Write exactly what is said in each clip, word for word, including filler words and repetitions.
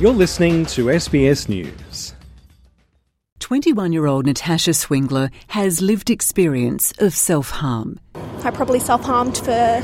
You're listening to S B S News. twenty-one-year-old Natasha Swingler has lived experience of self-harm. I probably self-harmed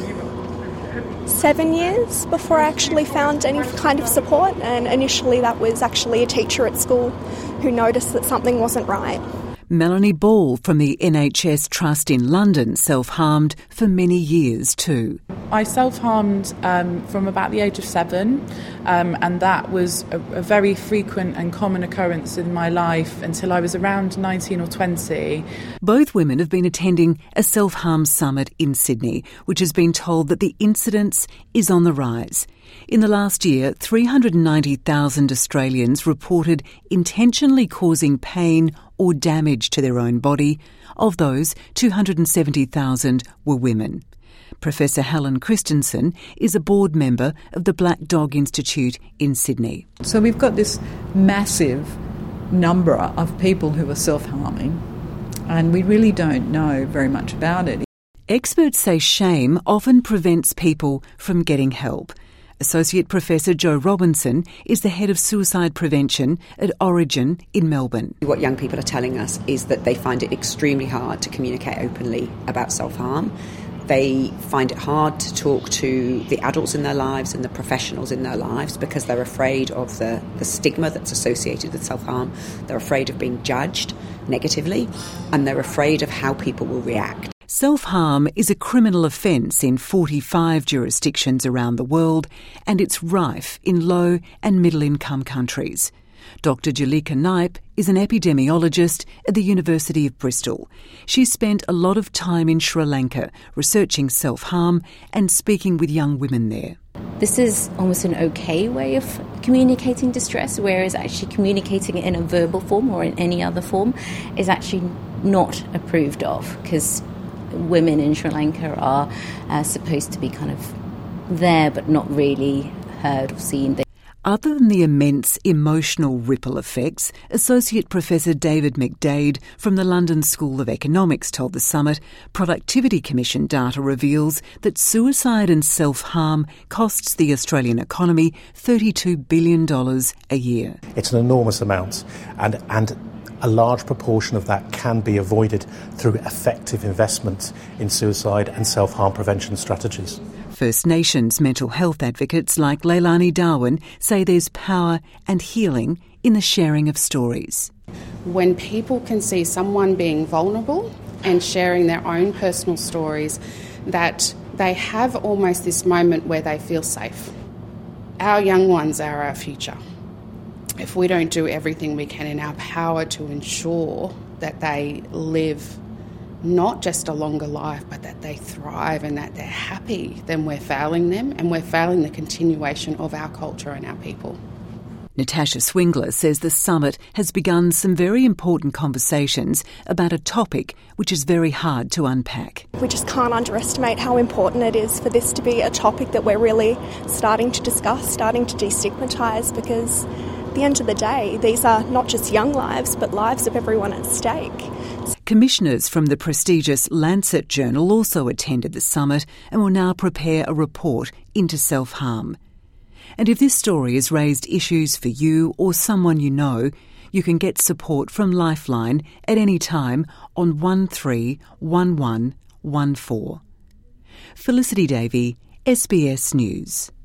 for seven years before I actually found any kind of support, and initially that was actually a teacher at school who noticed that something wasn't right. Melanie Ball from the N H S Trust in London self-harmed for many years too. I self-harmed um, from about the age of seven, um, and that was a, a very frequent and common occurrence in my life until I was around nineteen or twenty. Both women have been attending a self-harm summit in Sydney, which has been told that the incidence is on the rise. In the last year, three hundred ninety thousand Australians reported intentionally causing pain or damage to their own body. Of those, two hundred seventy thousand were women. Professor Helen Christensen is a board member of the Black Dog Institute in Sydney. So we've got this massive number of people who are self-harming, and we really don't know very much about it. Experts say shame often prevents people from getting help. Associate Professor Jo Robinson is the head of suicide prevention at Origin in Melbourne. What young people are telling us is that they find it extremely hard to communicate openly about self-harm. They find it hard to talk to the adults in their lives and the professionals in their lives because they're afraid of the, the stigma that's associated with self-harm. They're afraid of being judged negatively, and they're afraid of how people will react. Self-harm is a criminal offence in forty-five jurisdictions around the world, and it's rife in low and middle-income countries. Doctor Julika Naip is an epidemiologist at the University of Bristol. She spent a lot of time in Sri Lanka researching self-harm and speaking with young women there. This is almost an okay way of communicating distress, whereas actually communicating it in a verbal form or in any other form is actually not approved of, because women in Sri Lanka are uh, supposed to be kind of there but not really heard or seen. Other than the immense emotional ripple effects, Associate Professor David McDade from the London School of Economics told the summit, Productivity Commission data reveals that suicide and self-harm costs the Australian economy thirty-two billion dollars a year. It's an enormous amount, and and a large proportion of that can be avoided through effective investment in suicide and self-harm prevention strategies. First Nations mental health advocates like Leilani Darwin say there's power and healing in the sharing of stories. When people can see someone being vulnerable and sharing their own personal stories, that they have almost this moment where they feel safe. Our young ones are our future. If we don't do everything we can in our power to ensure that they live not just a longer life, but that they thrive and that they're happy, then we're failing them, and we're failing the continuation of our culture and our people. Natasha Swingler says the summit has begun some very important conversations about a topic which is very hard to unpack. We just can't underestimate how important it is for this to be a topic that we're really starting to discuss, starting to destigmatise, because at the end of the day, these are not just young lives, but lives of everyone at stake. Commissioners from the prestigious Lancet Journal also attended the summit and will now prepare a report into self-harm. And if this story has raised issues for you or someone you know, you can get support from Lifeline at any time on one three one one one four. Felicity Davey, S B S News.